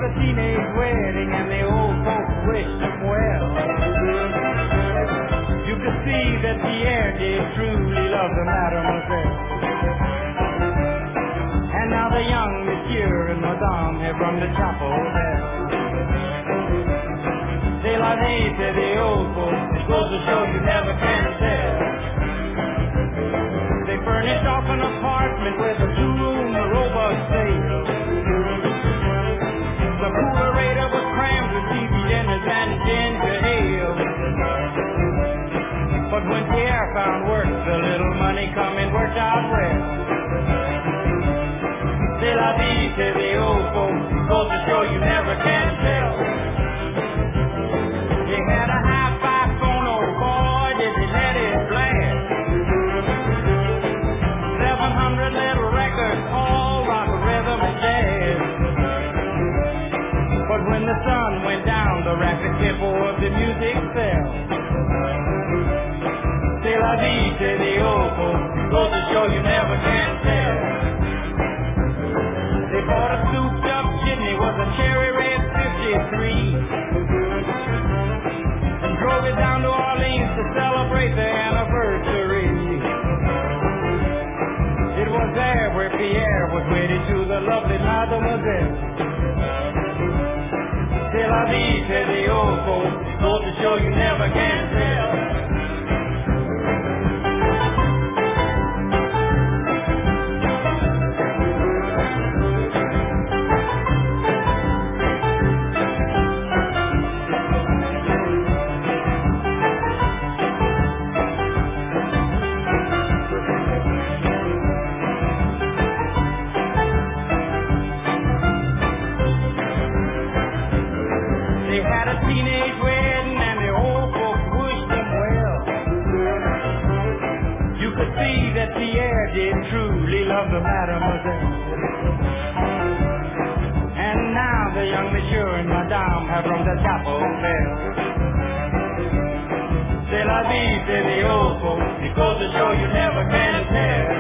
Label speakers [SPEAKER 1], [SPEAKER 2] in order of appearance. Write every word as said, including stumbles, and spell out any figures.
[SPEAKER 1] a teenage wedding and the old folks wished them well. You could see that Pierre did truly love the mademoiselle. And now the young monsieur and madame have rung the chapel bell. C'est la vie to the old folks, it goes to show you never can tell. They furnished off an apartment with a two-room robust sale. The coolerator was crammed with T V dinners and ginger ale. But when Pierre found work, the little money coming worked out well. C'est la vie to the old folks, it goes to show you never can tell. They had a hi-fi phone, oh boy, did they let it blast. Seven hundred little records, all rock, rhythm, and jazz. But when the sun went down, the rapid tempo of the music fell. C'est la vie to the old folks, goes to show you never can tell. They bought a souped-up chimney with a cherry red fifty-three and drove it down to Orleans to celebrate their anniversary. It was there where Pierre was wedded to the lovely mademoiselle. C'est la vie to the old folks, goes to show you never can tell. They had a teenage wedding and the old folks wished them well. You could see that Pierre did truly love the mademoiselle. And now the young monsieur and madame have rung the chapel bell. C'est la vie to the old folks, it goes to show you never can tell.